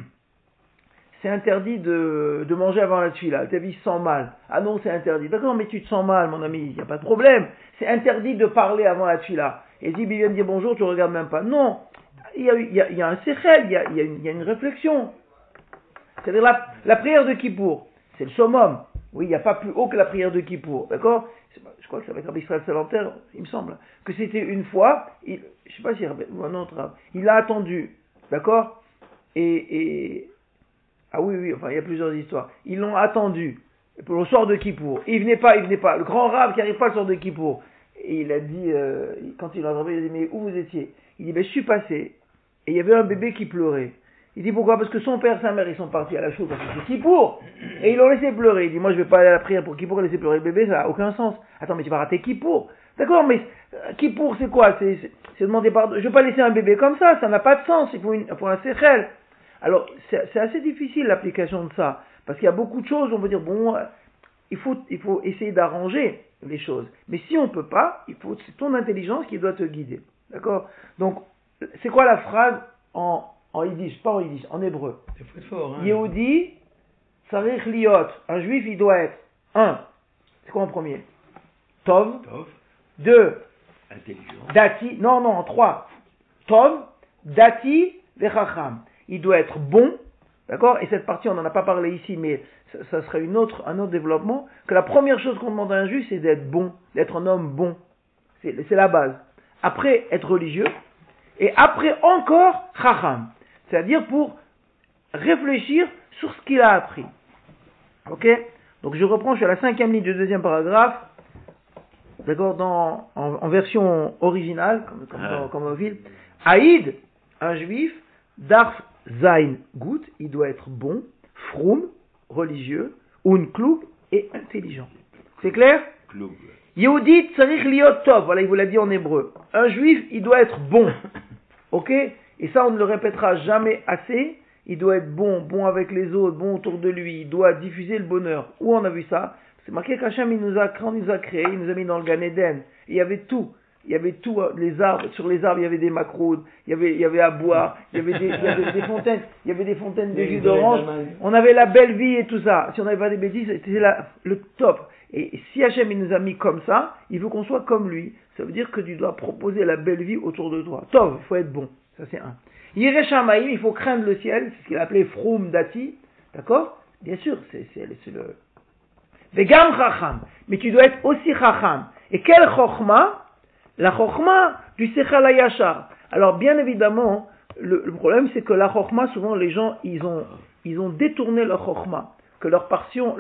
Speaker 2: de manger avant la tefila. Ta vie se sent mal. Ah non, c'est interdit. D'accord, mais tu te sens mal, mon ami, il n'y a pas de problème. C'est interdit de parler avant la tefila. Et si il vient de dire bonjour, tu ne regardes même pas. Non, il y a un sechel, il y a une réflexion. C'est-à-dire la prière de Kippour, c'est le summum. Oui, il n'y a pas plus haut que la prière de Kippour. D'accord? Je crois que ça va être Rabbi Israël Salanter, il me semble, que c'était une fois, je ne sais pas si ou un autre, il a attendu. D'accord? Ah oui, enfin, il y a plusieurs histoires. Ils l'ont attendu pour le soir de Kippour. Il venait pas. Le grand rave qui n'arrive pas le soir de Kippour. Et il a dit, quand il l'a attendu, il a dit, mais où vous étiez? Il dit, je suis passé. Et il y avait un bébé qui pleurait. Il dit pourquoi? Parce que son père et sa mère, ils sont partis à la chouva, c'est Kippour. Et ils l'ont laissé pleurer. Il dit, moi, je vais pas aller à la prière pour Kippour, laisser pleurer le bébé, ça n'a aucun sens. Attends, mais tu vas rater Kippour. D'accord, mais Kippour, c'est quoi? C'est demander pardon. Je vais pas laisser un bébé comme ça n'a pas de sens. Il faut un séchel. Alors, c'est assez difficile l'application de ça. Parce qu'il y a beaucoup de choses, on peut dire, bon, il faut essayer d'arranger les choses. Mais si on peut pas, c'est ton intelligence qui doit te guider. D'accord? Donc, c'est quoi la phrase en yiddish, pas en yiddish, en hébreu?
Speaker 1: C'est fort, hein.
Speaker 2: Yehudi, sarich liot. Un juif, il doit être, c'est quoi en premier? Tov. 2,
Speaker 1: intelligent.
Speaker 2: Dati, en 3. Tov, Dati, Vechacham. Il doit être bon, d'accord? Et cette partie, on n'en a pas parlé ici, mais ça serait un autre développement, que la première chose qu'on demande à un juif, c'est d'être bon, d'être un homme bon. C'est la base. Après, être religieux, et après encore, Chacham. C'est-à-dire pour réfléchir sur ce qu'il a appris. Ok? Donc je reprends, je suis à la 5e ligne du 2e paragraphe, d'accord, en version originale, comme au ville. Aïd, un juif, Darf Zain Gut, il doit être bon, Froum, religieux, Un Klub, et intelligent. C'est clair?
Speaker 1: Klub.
Speaker 2: Yehudi Tsarich Liot Tov, voilà, il vous l'a dit en hébreu. Un juif, il doit être bon. Ok? Et ça, on ne le répétera jamais assez. Il doit être bon avec les autres, bon autour de lui. Il doit diffuser le bonheur. Où on a vu ça? C'est marqué qu'Hachem, quand il nous a créés, il nous a mis dans le Gan Eden. Il y avait tout. Il y avait tout, les arbres, sur les arbres, il y avait des macroudes, il y avait à boire, il y avait des fontaines, il y avait des fontaines de jus d'orange. On avait la belle vie et tout ça. Si on n'avait pas des bêtises, c'était le top. Et si Hachem, il nous a mis comme ça, il veut qu'on soit comme lui. Ça veut dire que tu dois proposer la belle vie autour de toi. Tov, il faut être bon. Ça, c'est un. Yireh Shamayim, il faut craindre le ciel. C'est ce qu'il appelait Froum Dati. D'accord? Bien sûr, c'est le... Vegam Chacham. Mais tu dois être aussi Chacham. Et quelle Chochma? La Chochma du Sechel HaYashar. Alors, bien évidemment, le problème, c'est que la Chochma, souvent, les gens, ils ont détourné leur Chochma. Que leur passion,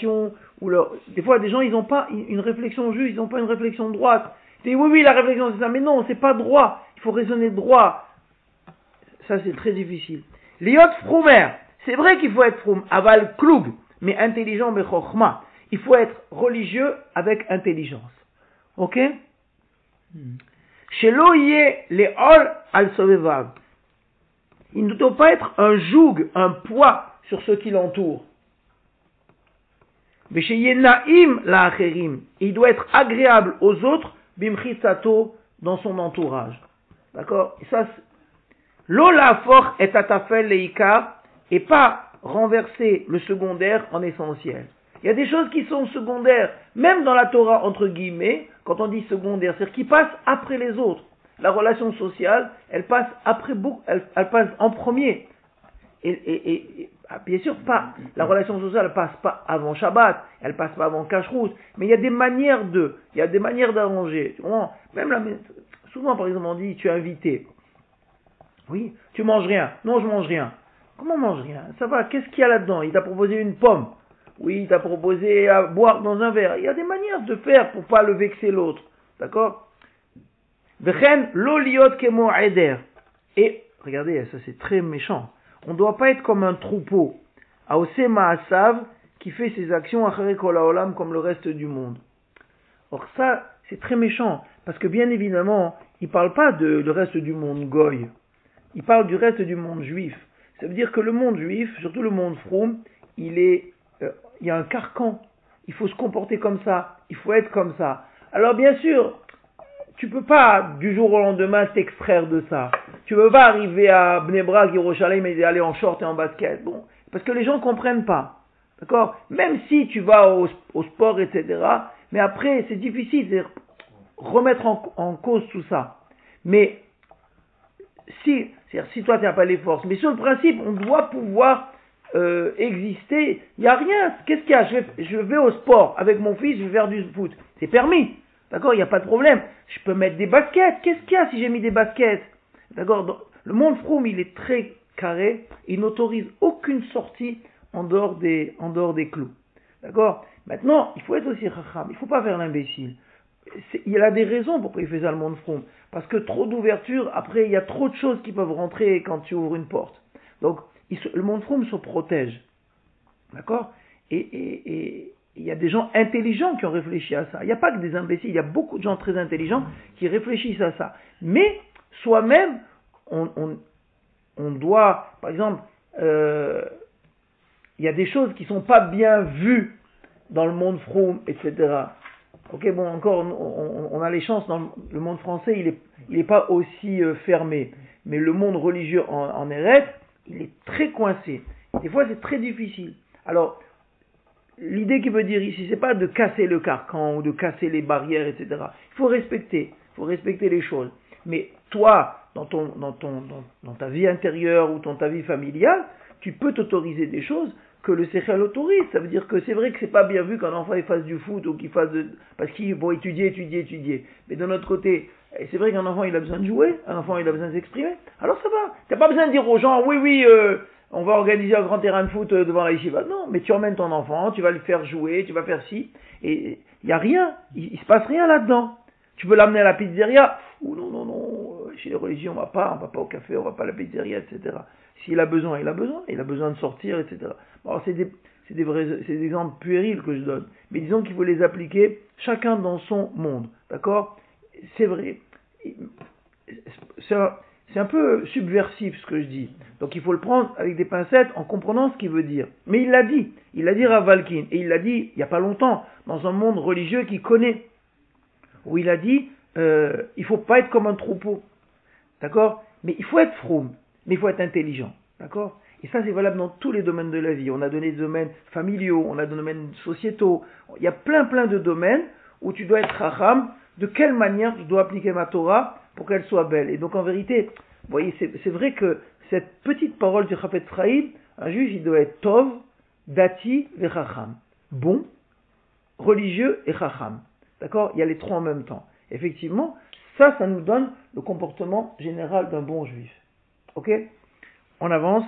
Speaker 2: ou des fois, des gens, ils n'ont pas une réflexion juste, ils n'ont pas une réflexion droite. Ils disent, oui, la réflexion, c'est ça. Mais non, c'est pas droit. Il faut raisonner droit. Ça, c'est très difficile. Liot Froumer. C'est vrai qu'il faut être Froum. Aval Klug. Mais intelligent, mais Chochma. Il faut être religieux avec intelligence. Ok? Chez l'oye, les ol al sovevav. Il ne doit pas être un joug, un poids sur ceux qui l'entourent. Mais chez Yenaim la acherim. Il doit être agréable aux autres, bimchitsato, dans son entourage. D'accord? Et ça, l'ola fort est atafel leika, et pas renverser le secondaire en essentiel. Il y a des choses qui sont secondaires, même dans la Torah, entre guillemets, quand on dit secondaire, c'est-à-dire qui passent après les autres. La relation sociale, elle passe après beaucoup, elle passe en premier. Et bien sûr, pas, la relation sociale, elle passe pas avant Shabbat, elle passe pas avant Kashrut, mais il y a des manières il y a des manières d'arranger. Même souvent, par exemple, on dit, tu es invité. Oui, tu manges rien. Non, je mange rien. Comment on mange rien? Ça va, qu'est-ce qu'il y a là-dedans? Il t'a proposé une pomme. Oui, il t'a proposé à boire dans un verre. Il y a des manières de faire pour pas le vexer l'autre. D'accord? Vechen l'oliot kemo eder. Et, regardez, ça c'est très méchant. On ne doit pas être comme un troupeau. Aose ma'asav, qui fait ses actions achere kol haolam comme le reste du monde. Or ça, c'est très méchant. Parce que bien évidemment, il ne parle pas le reste du monde goy. Il parle du reste du monde juif. Ça veut dire que le monde juif, surtout le monde froum, il y a un carcan. Il faut se comporter comme ça. Il faut être comme ça. Alors bien sûr, tu peux pas du jour au lendemain t'extraire de ça. Tu peux pas arriver à Bnei Brak, Yerushalayim et aller en short et en basket. Bon, parce que les gens comprennent pas. D'accord? Même si tu vas au sport, etc. Mais après, c'est difficile. C'est remettre en cause tout ça. Mais si toi tu n'as pas les forces, mais sur le principe, on doit pouvoir exister. Il n'y a rien. Qu'est-ce qu'il y a? Je vais au sport avec mon fils, je vais faire du foot. C'est permis. D'accord? Il n'y a pas de problème. Je peux mettre des baskets. Qu'est-ce qu'il y a si j'ai mis des baskets? D'accord? Le monde froum, il est très carré. Il n'autorise aucune sortie en dehors des clous. D'accord? Maintenant, il faut être aussi racham. Il ne faut pas faire l'imbécile. Il a des raisons pourquoi il fait ça, le monde froum. Parce que trop d'ouverture, après, il y a trop de choses qui peuvent rentrer quand tu ouvres une porte. Donc, le monde froum se protège. D'accord? Et il y a des gens intelligents qui ont réfléchi à ça. Il n'y a pas que des imbéciles, il y a beaucoup de gens très intelligents qui réfléchissent à ça. Mais, soi-même, on doit, par exemple, il y a des choses qui ne sont pas bien vues dans le monde froum, etc. Ok, bon, encore, on a les chances, dans le monde français, il est pas aussi fermé. Mais le monde religieux en Eretz, il est très coincé. Des fois, c'est très difficile. Alors, l'idée qu'il veut dire ici, c'est pas de casser le carcan ou de casser les barrières, etc. Il faut respecter les choses. Mais toi, dans ta vie intérieure ou dans ta vie familiale, tu peux t'autoriser des choses que le Sechel autorise. Ça veut dire que c'est vrai que c'est pas bien vu qu'un enfant il fasse du foot ou qu'il fasse parce qu'il faut étudier. Mais de notre côté, c'est vrai qu'un enfant il a besoin de jouer, un enfant il a besoin de s'exprimer. Alors ça va. T'as pas besoin de dire aux gens, oui, on va organiser un grand terrain de foot devant la yeshiva. Non, mais tu emmènes ton enfant, tu vas le faire jouer, tu vas faire ci, et il y a rien, il se passe rien là-dedans. Tu peux l'amener à la pizzeria, ou non, chez les religions on va pas au café, on va pas à la pizzeria, etc. S'il a besoin, il a besoin de sortir, etc. Alors c'est des exemples puérils que je donne, mais disons qu'il faut les appliquer chacun dans son monde, d'accord? C'est vrai, c'est un peu subversif ce que je dis, donc il faut le prendre avec des pincettes en comprenant ce qu'il veut dire. Mais il l'a dit Rav Valkin, et il l'a dit il y a pas longtemps dans un monde religieux qu'il connaît, où il a dit il faut pas être comme un troupeau, d'accord? Mais il faut être froum, mais il faut être intelligent, d'accord? Et ça c'est valable dans tous les domaines de la vie. On a donné des domaines familiaux, on a des domaines sociétaux, il y a plein de domaines où tu dois être racham. De quelle manière je dois appliquer ma Torah pour qu'elle soit belle? Et donc en vérité, vous voyez, c'est vrai que cette petite parole du Chafetz Chaim, un juge il doit être tov, dati ve chacham, bon, religieux et chacham. D'accord? Il y a les trois en même temps. Effectivement, ça nous donne le comportement général d'un bon juif. Ok? On avance.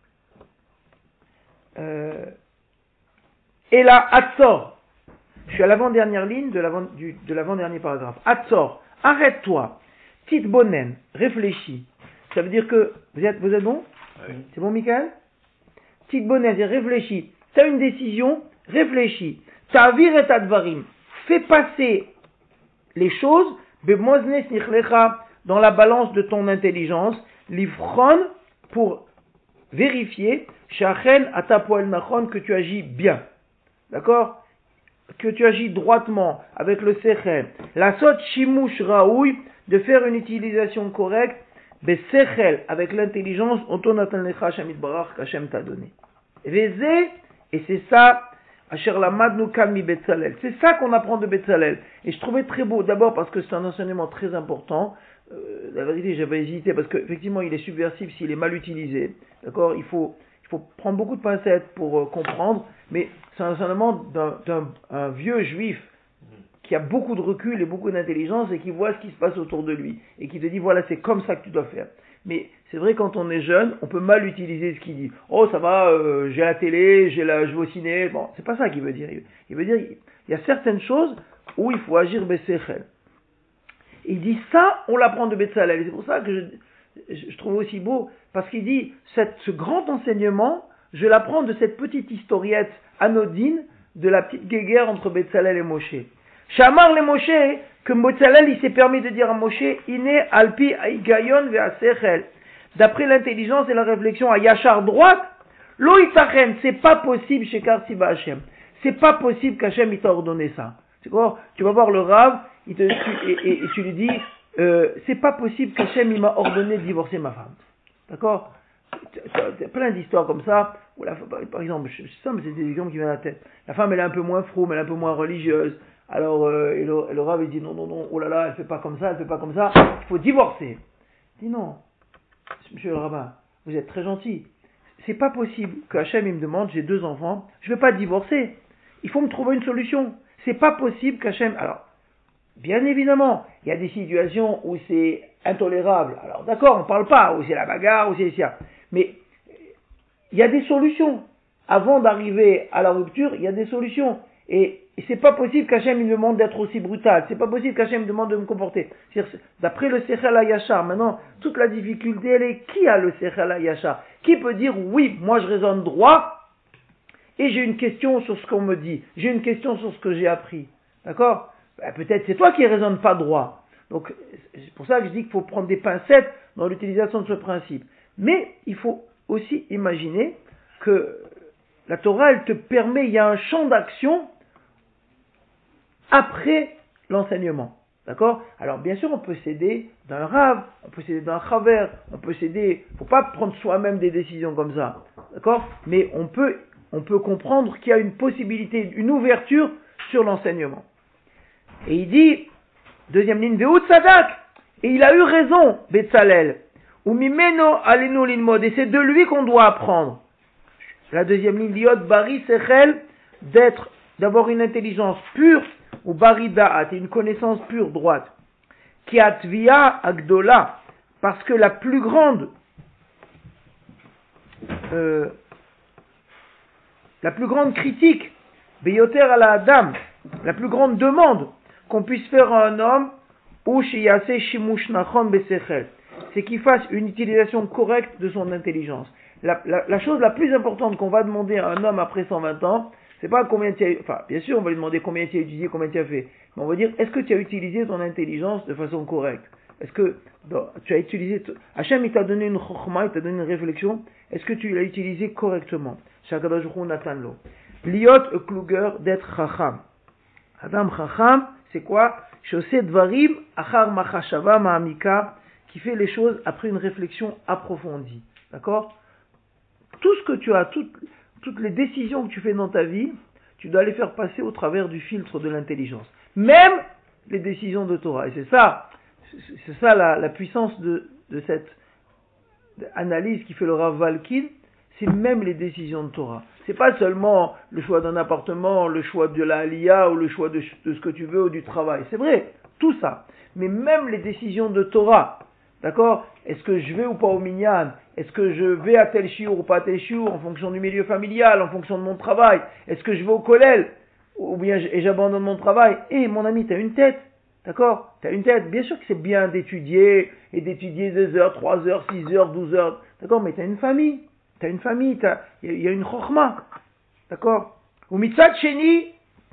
Speaker 2: Et là, Hatzor. Je suis à l'avant-dernière ligne de l'avant-dernier paragraphe. Hatzor, arrête-toi. Titbonen, réfléchis. Ça veut dire que, vous êtes bon? Oui. C'est bon, Michael? Titbonen, réfléchis. Tu as une décision, réfléchis. Ta'avir et advarim. Fais passer les choses, bemoznes nichlecha, dans la balance de ton intelligence, l'ifron, pour vérifier, shachen atapoel nachon, que tu agis bien. D'accord? Que tu agis droitement, avec le sechel. La sot shimush raoui, de faire une utilisation correcte, besechel, avec l'intelligence, ontonatan lecha Hashem itbarach, qu'Hashem t'a donné. Vezé, et c'est ça, asher lamadnu kan mi Betzalel. C'est ça qu'on apprend de Betzalel. Et je trouvais très beau, d'abord parce que c'est un enseignement très important. La vérité, j'avais hésité, parce qu'effectivement, il est subversif s'il est mal utilisé. D'accord? Il faut prendre beaucoup de pincettes pour comprendre, mais c'est un enseignement d'un vieux juif qui a beaucoup de recul et beaucoup d'intelligence et qui voit ce qui se passe autour de lui et qui te dit voilà, c'est comme ça que tu dois faire. Mais c'est vrai, quand on est jeune, on peut mal utiliser ce qu'il dit. Oh, ça va, j'ai la télé, je vais au ciné. Bon, c'est pas ça qu'il veut dire. Il veut dire il y a certaines choses où il faut agir besechel. Et il dit ça, on l'apprend de Betzalel. Et c'est pour ça que je trouve aussi beau, parce qu'il dit ce grand enseignement, je l'apprends de cette petite historiette anodine de la petite guéguerre entre Betzalel et Moshe. Shamar le Moshe, que Betzalel il s'est permis de dire à Moshe, Iné alpi aigayon ve'asechel, d'après l'intelligence et la réflexion à Yachar droite, lo itachen, c'est pas possible chez Karsiba Hashem, c'est pas possible qu'Hashem il t'a ordonné ça. C'est quoi? Tu vas voir le Rav, et tu lui dis, c'est pas possible qu'Hashem il m'a ordonné de divorcer ma femme. D'accord? Plein d'histoires comme ça, où par exemple, c'est des exemples qui viennent à la tête. La femme elle est un peu moins froum, elle est un peu moins religieuse. Alors le Rav il dit non, oh là là, elle fait pas comme ça, il faut divorcer. Il dit non, monsieur le rabbin, vous êtes très gentil. C'est pas possible que Hachem il me demande, j'ai 2 enfants, je vais pas divorcer. Il faut me trouver une solution. C'est pas possible qu'Hachem. Alors, bien évidemment, il y a des situations où c'est intolérable. Alors d'accord, on parle pas, où c'est la bagarre, où c'est ça. Mais il y a des solutions. Avant d'arriver à la rupture, il y a des solutions. Et Et c'est pas possible qu'Hachem il me demande d'être aussi brutal. C'est pas possible qu'Hachem me demande de me comporter. D'après le Sechel HaYashar, maintenant, toute la difficulté, elle est qui a le Sechel HaYashar? Qui peut dire, oui, moi je raisonne droit, et j'ai une question sur ce qu'on me dit. J'ai une question sur ce que j'ai appris. D'accord? Peut-être c'est toi qui raisonnes pas droit. Donc, c'est pour ça que je dis qu'il faut prendre des pincettes dans l'utilisation de ce principe. Mais, il faut aussi imaginer que la Torah, elle te permet, il y a un champ d'action après l'enseignement. D'accord? Alors, bien sûr, on peut s'aider d'un rav, on peut s'aider d'un chaver, on peut s'aider, faut pas prendre soi-même des décisions comme ça. D'accord? Mais on peut comprendre qu'il y a une possibilité, une ouverture sur l'enseignement. Et il dit, deuxième ligne, Ve'ut Sadak, et il a eu raison, Betzalel, ou Mimeno alenu linmod, et c'est de lui qu'on doit apprendre. La deuxième ligne, Liot Bari Sechel, d'avoir une intelligence pure, ou Bari Da'at, une connaissance pure, droite. Ki Atvia Agdola, parce que la plus grande critique, Beyoter ala Adam, la plus grande demande qu'on puisse faire à un homme, ou Shiyase Shimush Nachon Besechel, c'est qu'il fasse une utilisation correcte de son intelligence. La chose la plus importante qu'on va demander à un homme après 120 ans, c'est pas combien tu as, enfin, bien sûr, on va lui demander combien tu as étudié, combien tu as fait, mais on va dire, est-ce que tu as utilisé ton intelligence de façon correcte? Est-ce que tu as utilisé, Hachem il t'a donné une chokhma, il t'a donné une réflexion, est-ce que tu l'as utilisé correctement? Shakadosh Hu Natan Lo. Liot kluger, d'être chacham. Adam chacham, c'est quoi? Shosé dvarim achar machashava ma'amika, qui fait les choses après une réflexion approfondie. D'accord? Tout ce que tu as, toutes les décisions que tu fais dans ta vie, tu dois les faire passer au travers du filtre de l'intelligence. Même les décisions de Torah. Et c'est ça la puissance de cette analyse qui fait le Rav Valkin, c'est même les décisions de Torah. C'est pas seulement le choix d'un appartement, le choix de la Aliyah ou le choix de ce que tu veux ou du travail. C'est vrai, tout ça. Mais même les décisions de Torah. D'accord? Est-ce que je vais ou pas au minyan? Est-ce que je vais à tel shiur ou pas à tel shiur en fonction du milieu familial, en fonction de mon travail? Est-ce que je vais au kollel? Ou bien j'abandonne mon travail? Et mon ami, t'as une tête. D'accord? T'as une tête. Bien sûr que c'est bien d'étudier, et d'étudier 2 heures, 3 heures, 6 heures, 12 heures. D'accord? Mais t'as une famille. T'as une famille, il y a une chokhma. D'accord? Ou mitzat sheni.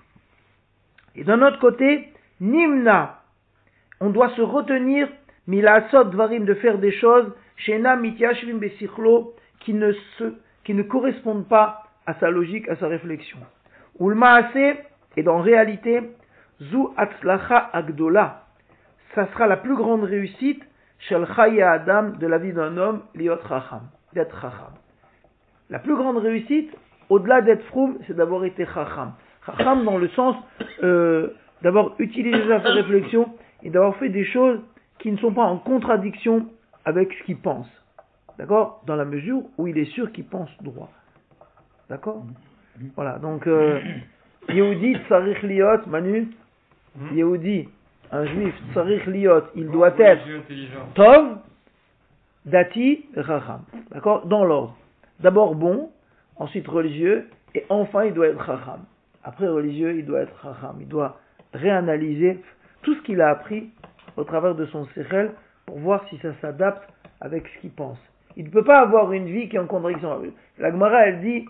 Speaker 2: Et d'un autre côté, nimna. On doit se retenir milasot dvarim, de faire des choses shena mityashvim besichlo, qui ne correspondent pas à sa logique, à sa réflexion. Ulmaase, et dans réalité, zu atzlacha agdola, ça sera la plus grande réussite shel chaye adam, de la vie d'un homme, liot chacham, d'être chacham. La plus grande réussite, au-delà d'être froum, c'est d'avoir été chacham. Chacham dans le sens d'avoir utilisé sa réflexion et d'avoir fait des choses qui ne sont pas en contradiction avec ce qu'il pense. D'accord? Dans la mesure où il est sûr qu'il pense droit. D'accord? Voilà, donc Yehudi tsarich liot, Manu, Yehudi, un juif tsarich liot, il doit être tov, dati, chacham. D'accord? Dans l'ordre. D'abord bon, ensuite religieux, et enfin il doit être chacham. Après religieux, il doit être chacham. Il doit réanalyser tout ce qu'il a appris au travers de son sechel pour voir si ça s'adapte avec ce qu'il pense. Il ne peut pas avoir une vie qui est en contradiction. La Gemara, elle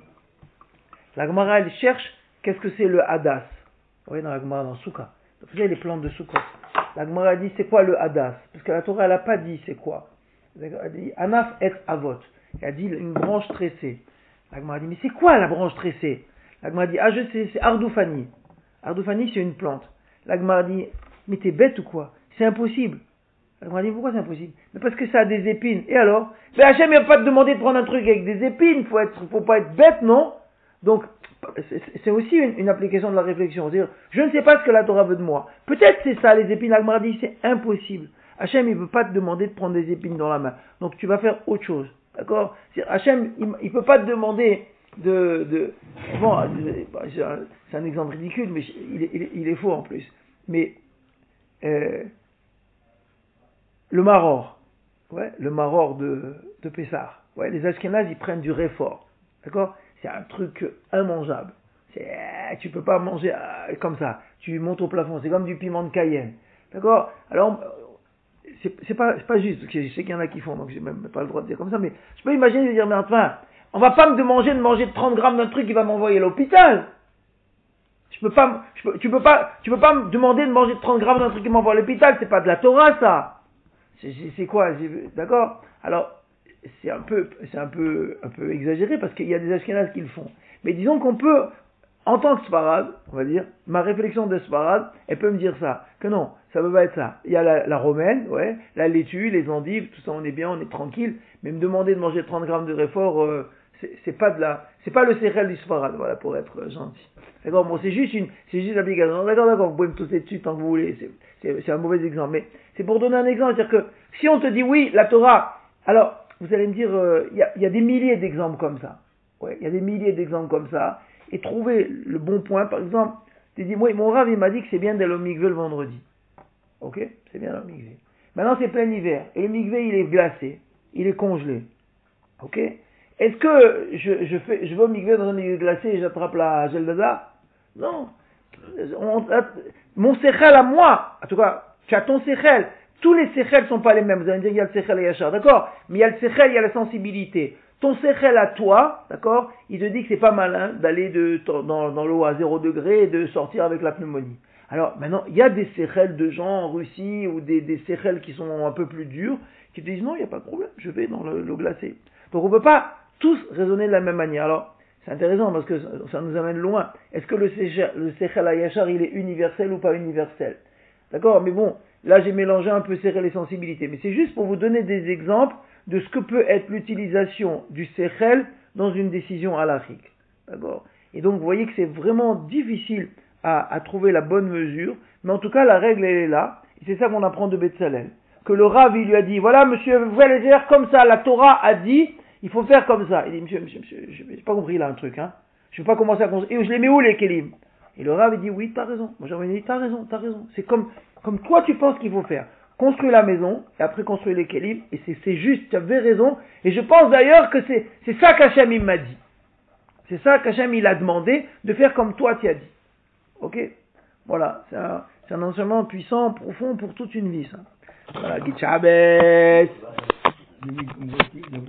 Speaker 2: cherche qu'est-ce que c'est le hadas. Vous voyez dans la Gemara, dans Souka. Vous savez les plantes de Souka. La Gemara dit c'est quoi le hadas? Parce que la Torah, elle n'a pas dit c'est quoi. Elle a dit anaf et avot. Elle a dit une branche tressée. La Gemara dit mais c'est quoi la branche tressée? La Gemara dit je sais, c'est Ardoufani. Ardoufani, c'est une plante. La Gemara dit mais t'es bête ou quoi? C'est impossible. La Gemara dit pourquoi c'est impossible? Mais parce que ça a des épines. Et alors? Mais Hachem, il n'a pas te demandé de prendre un truc avec des épines. Faut pas être bête, non? Donc, c'est aussi une application de la réflexion. C'est-à-dire, je ne sais pas ce que la Torah veut de moi. Peut-être c'est ça, les épines. La Gemara dit c'est impossible. Hachem, il ne peut pas te demander de prendre des épines dans la main. Donc, tu vas faire autre chose. D'accord? Hachem, il ne peut pas te demander bon, c'est un exemple ridicule, mais il est faux en plus. Mais, le maror, ouais, le maror de Pessah, ouais, les Ashkénazes, ils prennent du réfort, d'accord? C'est un truc immangeable. Tu peux pas manger comme ça. Tu montes au plafond. C'est comme du piment de Cayenne. D'accord? Alors, c'est pas juste. Parce que je sais qu'il y en a qui font, donc j'ai même pas le droit de dire comme ça. Mais je peux imaginer de dire, mais enfin, on va pas me demander de manger 30 grammes d'un truc qui va m'envoyer à l'hôpital. Tu peux pas me demander de manger 30 grammes d'un truc qui m'envoie à l'hôpital. C'est pas de la Torah, ça. C'est quoi? D'accord? Alors, c'est un peu exagéré parce qu'il y a des Ashkénazes qui le font. Mais disons qu'on peut, en tant que Sfarad, on va dire, ma réflexion de Sfarad, elle peut me dire ça. Que non, ça peut pas être ça. Il y a la romaine, ouais, la laitue, les endives, tout ça, on est bien, on est tranquille. Mais me demander de manger 30 grammes de réfort, c'est pas le sérel du Sfarad, voilà, pour être gentil. D'accord? Bon, c'est juste l'application. D'accord, vous pouvez me tousser dessus tant que vous voulez. C'est un mauvais exemple. Mais c'est pour donner un exemple. C'est-à-dire que, si on te dit oui, la Torah, alors, vous allez me dire, il y a des milliers d'exemples comme ça. Ouais, il y a des milliers d'exemples comme ça. Et trouver le bon point, par exemple, tu dis, moi, mon Rav, il m'a dit que c'est bien d'aller au mikvé le vendredi. Ok? C'est bien d'aller au mikvé. Maintenant, c'est plein hiver. Et le mikvé, il est glacé. Il est congelé. Ok? Est-ce que je vais au mikvé dans un mikvé glacé et j'attrape la gel d'Adar? Non. Mon séchel à moi, en tout cas, tu as ton séchel. Tous les séchels ne sont pas les mêmes. Vous allez me dire qu'il y a le séchel et Yachar, d'accord? Mais il y a le séchel, il y a la sensibilité. Ton séchel à toi, d'accord? Il te dit que c'est pas malin d'aller dans l'eau à 0 degré et de sortir avec la pneumonie. Alors, maintenant, il y a des séchels de gens en Russie ou des séchels qui sont un peu plus durs qui te disent non, il n'y a pas de problème, je vais dans l'eau glacée. Donc, on ne peut pas tous raisonner de la même manière. Alors, c'est intéressant parce que ça nous amène loin. Est-ce que le séchel à Yachar, il est universel ou pas universel? D'accord? Mais bon, là j'ai mélangé un peu séchel et sensibilité. Mais c'est juste pour vous donner des exemples de ce que peut être l'utilisation du séchel dans une décision halachique. D'accord? Et donc vous voyez que c'est vraiment difficile à trouver la bonne mesure. Mais en tout cas, la règle elle est là. Et c'est ça qu'on apprend de Betzalel. Que le Rav, il lui a dit, voilà monsieur, vous allez faire comme ça. La Torah a dit, il faut faire comme ça. Il dit, monsieur, j'ai pas compris là un truc, hein. Je ne vais pas commencer à construire. Et je les mets où les kelim? Et le Rav, il dit, oui, t'as raison. Moi, j'ai dit, t'as raison. C'est comme toi, tu penses qu'il faut faire. Construire la maison, et après construire les kelim. Et c'est juste, tu avais raison. Et je pense d'ailleurs que c'est ça qu'Hachem, il m'a dit. C'est ça qu'Hachem, il a demandé de faire comme toi, tu as dit. Ok? Voilà. C'est un enseignement puissant, profond pour toute une vie, ça. Voilà. Gitchabes.